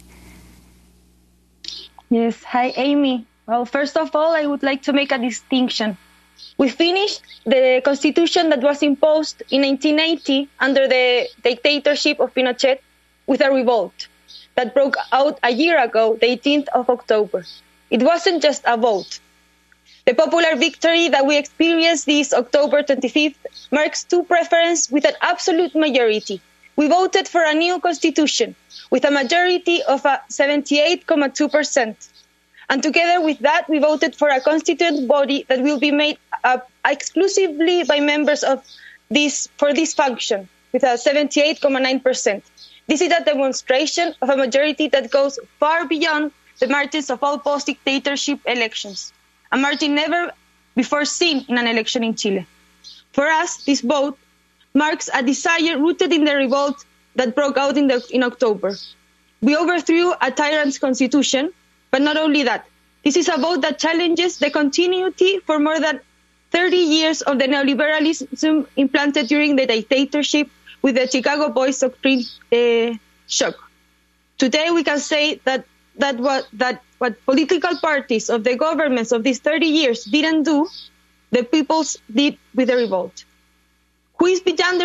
Yes. Hi, Amy. Well, first of all, I would like to make a distinction. We finished the constitution that was imposed in 1980 under the dictatorship of Pinochet with a revolt that broke out a year ago, the 18th of October. It wasn't just a vote. The popular victory that we experienced this October 25th marks two preferences with an absolute majority. We voted for a new constitution with a majority of 78.2%. And together with that, we voted for a constituent body that will be made up exclusively by members of this function with a 78.9%. This is a demonstration of a majority that goes far beyond the margins of all post-dictatorship elections, a margin never before seen in an election in Chile. For us, this vote marks a desire rooted in the revolt that broke out in October. We overthrew a tyrant's constitution, but not only that. This is a vote that challenges the continuity for more than 30 years of the neoliberalism implanted during the dictatorship with the Chicago Boys doctrine shock. Today, we can say that what political parties of the governments of these 30 years didn't do, the peoples did with the revolt. Who is behind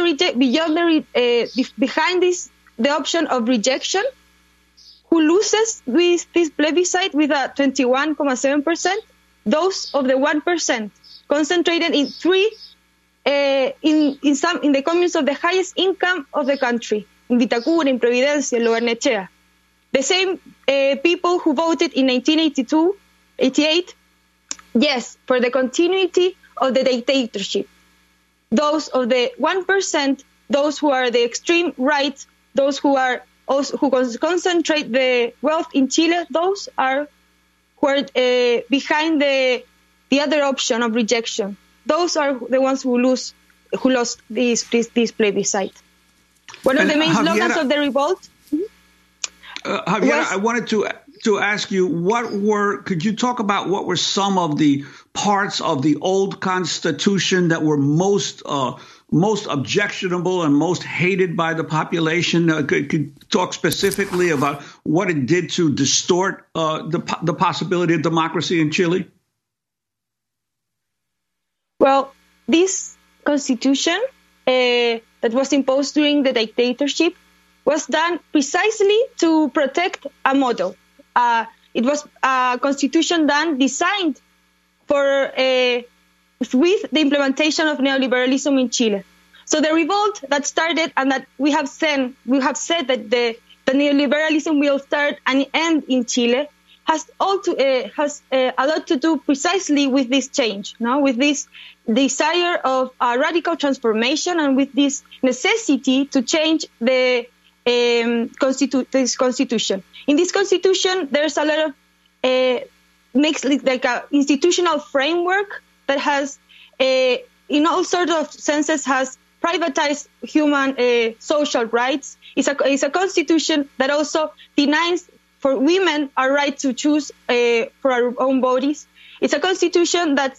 this, the option of rejection? Who loses with this plebiscite with a 21.7%? Those of the 1%, concentrated in in the communes of the highest income of the country, in Vitacura, in Providencia, in Lo Barnechea. The same people who voted in 1988, yes, for the continuity of the dictatorship. Those of the 1%, those who are the extreme right, those who are also, who concentrate the wealth in Chile, those are who are behind the other option of rejection. Those are the ones who lost this plebiscite. One of the main slogans of the revolt. Javiera, I wanted to ask you, could you talk about what were some of the parts of the old Constitution that were most objectionable and most hated by the population? Could you talk specifically about what it did to distort the possibility of democracy in Chile? Well, this Constitution that was imposed during the dictatorship was done precisely to protect a model. It was a constitution designed for with the implementation of neoliberalism in Chile. So the revolt that started, and that we have said that the neoliberalism will start and end in Chile, has a lot to do precisely with this change, with this desire of a radical transformation, and with this necessity to change the this constitution. In this constitution, there's a lot of makes like a institutional framework that has, in all sorts of senses, has privatized human social rights. It's a constitution that also denies for women our right to choose for our own bodies. It's a constitution that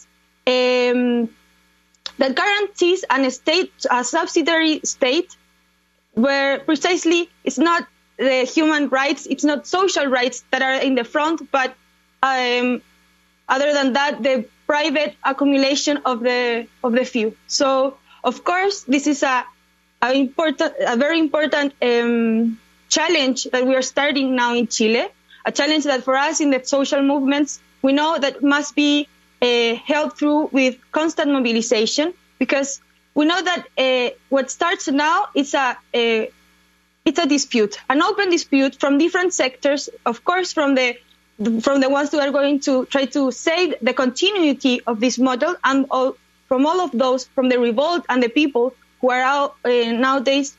guarantees a subsidiary state, where precisely it's not the human rights, it's not social rights that are in the front, but other than that, the private accumulation of the few. So, of course, this is a very important challenge that we are starting now in Chile. A challenge that for us in the social movements, we know that must be held through with constant mobilization, because we know that what starts now is it's a dispute, an open dispute from different sectors, of course, from the ones who are going to try to save the continuity of this model, and from all of those, from the revolt and the people who are out nowadays,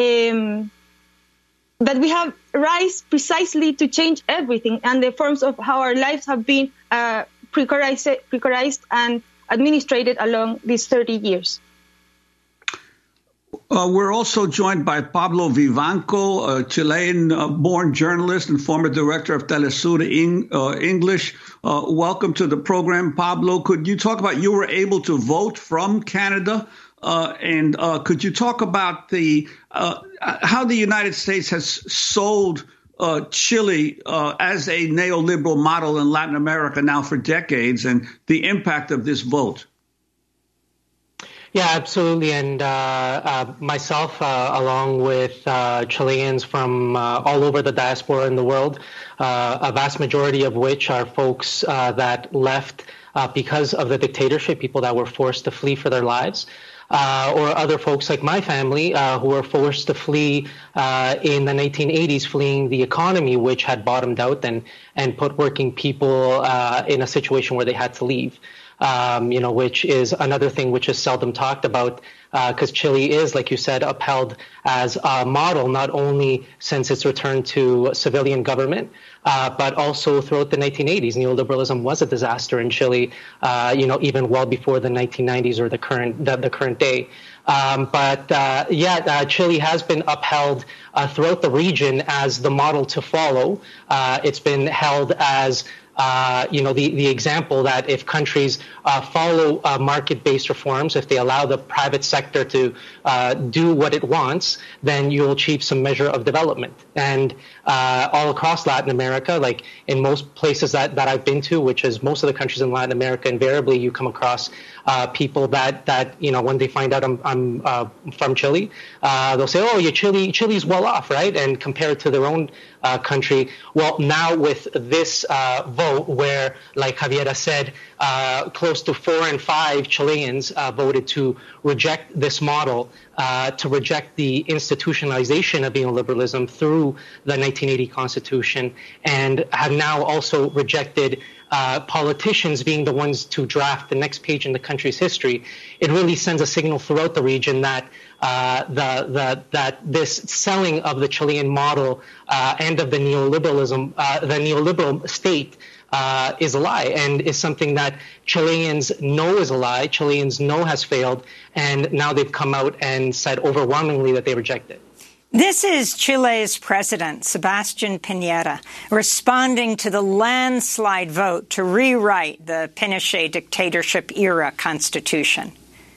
that we have rise precisely to change everything and the forms of how our lives have been precarized and administrated along these 30 years. We're also joined by Pablo Vivanco, a Chilean-born journalist and former director of Telesur English. Welcome to the program, Pablo. Could you talk about, you were able to vote from Canada, and could you talk about how the United States has sold Chile as a neoliberal model in Latin America now for decades, and the impact of this vote? Yeah, absolutely. And myself, along with Chileans from all over the diaspora in the world, a vast majority of which are folks that left because of the dictatorship, people that were forced to flee for their lives, or other folks like my family who were forced to flee in the 1980s, fleeing the economy, which had bottomed out and put working people in a situation where they had to leave. Which is another thing which is seldom talked about, because Chile is, like you said, upheld as a model, not only since its return to civilian government, but also throughout the 1980s. Neoliberalism was a disaster in Chile, even well before the 1990s or the current day. Chile has been upheld throughout the region as the model to follow. It's been held as the example that if countries follow market-based reforms, if they allow the private sector to do what it wants, then you'll achieve some measure of development. And all across Latin America, like in most places that I've been to, which is most of the countries in Latin America, invariably you come across people that when they find out I'm from Chile, they'll say, "Oh, Chile's well off, right?" And compared to their own country. Well, now with this vote, where, like Javiera said, close to 4 in 5 Chileans voted to reject this model, to reject the institutionalization of neoliberalism through the 1980 Constitution, and have now also rejected politicians being the ones to draft the next page in the country's history. It really sends a signal throughout the region that that this selling of the Chilean model and of the neoliberalism, the neoliberal state, is a lie, and is something that Chileans know is a lie, Chileans know has failed, and now they've come out and said overwhelmingly that they reject it. This is Chile's president, Sebastián Piñera, responding to the landslide vote to rewrite the Pinochet dictatorship-era constitution.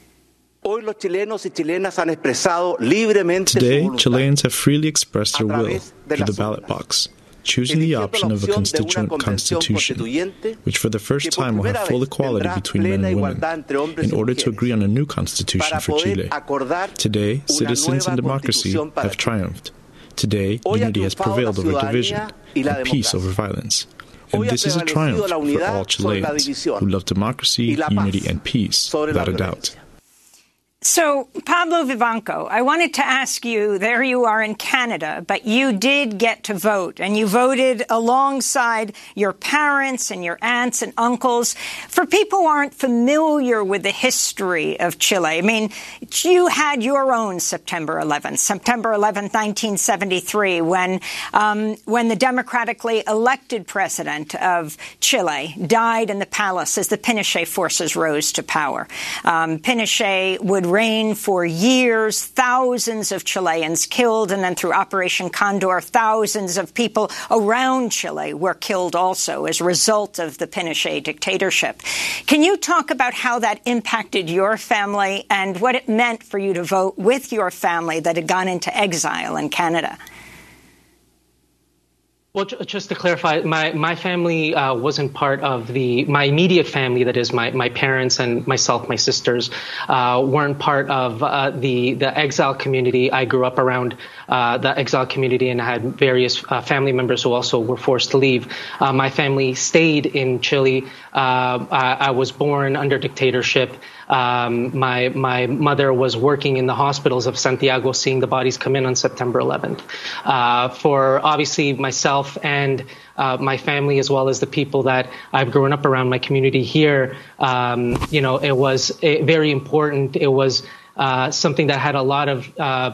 Today, Chileans have freely expressed their will through the ballot box, choosing the option of a constituent constitution, which for the first time will have full equality between men and women, in order to agree on a new constitution for Chile. Today, citizens and democracy have triumphed. Today, unity has prevailed over division, and peace over violence. And this is a triumph for all Chileans who love democracy, unity, and peace, without a doubt. So, Pablo Vivanco, I wanted to ask you, there you are in Canada, but you did get to vote, and you voted alongside your parents and your aunts and uncles. For people who aren't familiar with the history of Chile, I mean, you had your own September 11th, 1973, when the democratically elected president of Chile died in the palace as the Pinochet forces rose to power. Pinochet would reign for years, thousands of Chileans killed, and then through Operation Condor, thousands of people around Chile were killed also as a result of the Pinochet dictatorship. Can you talk about how that impacted your family and what it meant for you to vote with your family that had gone into exile in Canada? Well, just to clarify, my family wasn't part of my immediate family, that is my parents and myself, my sisters, weren't part of the exile community. I grew up around the exile community, and I had various family members who also were forced to leave. My family stayed in Chile. I was born under dictatorship. My mother was working in the hospitals of Santiago, seeing the bodies come in on September 11th. For obviously myself and my family, as well as the people that I've grown up around, my community here, it was very important. It was something that had a lot of,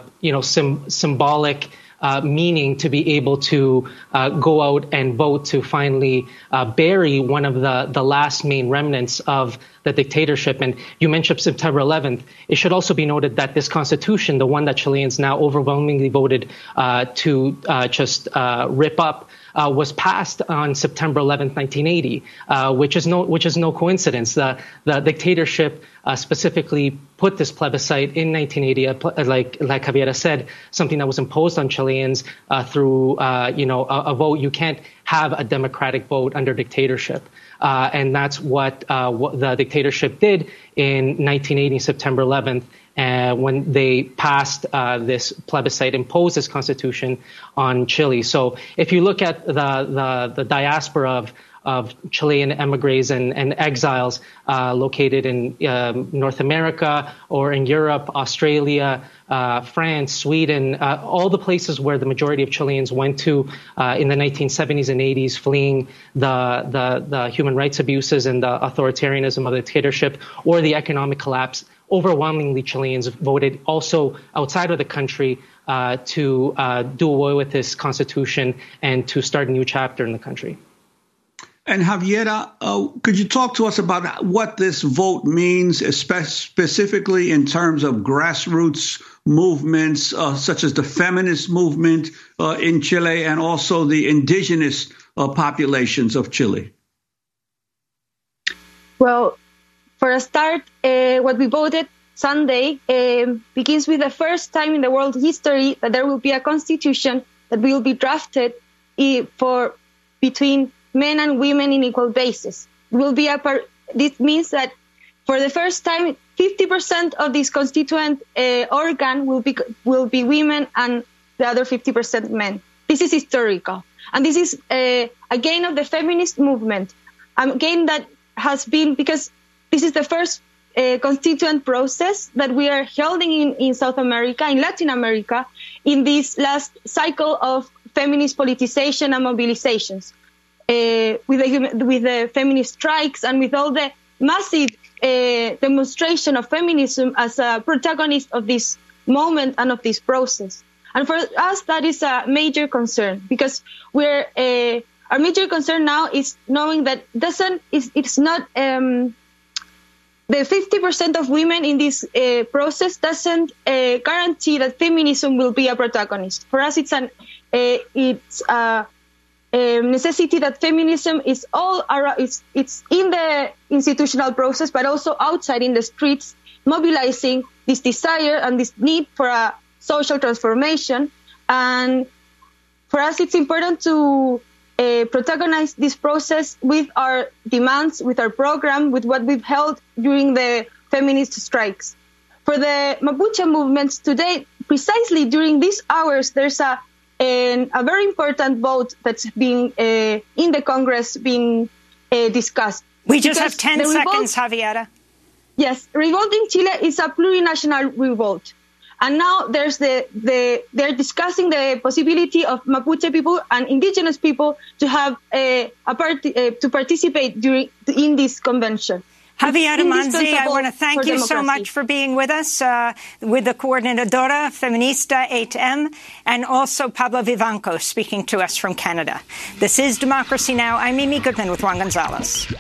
symbolic meaning to be able to go out and vote to finally bury one of the last main remnants of the dictatorship. And you mentioned September 11th. It should also be noted that this constitution, the one that Chileans now overwhelmingly voted to just rip up, was passed on September 11th, 1980, which is no coincidence. The dictatorship specifically put this plebiscite in 1980, like Javiera said, something that was imposed on Chileans through a vote. You can't have a democratic vote under dictatorship. And that's what the dictatorship did in 1980, September 11th, when they passed this plebiscite, imposed this constitution on Chile. So if you look at the diaspora of Chilean emigres and exiles located in North America or in Europe, Australia, France, Sweden, all the places where the majority of Chileans went to in the 1970s and 80s, fleeing the human rights abuses and the authoritarianism of the dictatorship or the economic collapse. Overwhelmingly, Chileans voted also outside of the country to do away with this constitution and to start a new chapter in the country. And Javiera, could you talk to us about what this vote means, specifically in terms of grassroots movements such as the feminist movement in Chile and also the indigenous populations of Chile? Well, for a start, what we voted Sunday begins with the first time in the world history that there will be a constitution that will be drafted for between men and women in equal basis. This means that for the first time, 50% of this constituent organ will be women and the other 50% men. This is historical. And this is a gain of the feminist movement. A gain that has been, because this is the first constituent process that we are holding in South America, in Latin America, in this last cycle of feminist politicization and mobilizations. With the feminist strikes and with all the massive demonstration of feminism as a protagonist of this moment and of this process. And for us, that is a major concern, because our major concern now is knowing that it's not the 50% of women in this process doesn't guarantee that feminism will be a protagonist. For us, it's a necessity that feminism is all around, it's in the institutional process, but also outside in the streets, mobilizing this desire and this need for a social transformation. And for us, it's important to protagonize this process with our demands, with our program, with what we've held during the feminist strikes. For the Mapuche movements today, precisely during these hours, there's a very important vote that's being in the Congress being discussed. We just have 10 seconds, Javiera. Yes, revolt in Chile is a plurinational revolt. And now they're discussing the possibility of Mapuche people and indigenous people to have to participate in this convention. Javiera Manzi, I want to thank you so much for being with us, with the Coordinadora Feminista 8M, and also Pablo Vivanco speaking to us from Canada. This is Democracy Now! I'm Amy Goodman with Juan Gonzalez.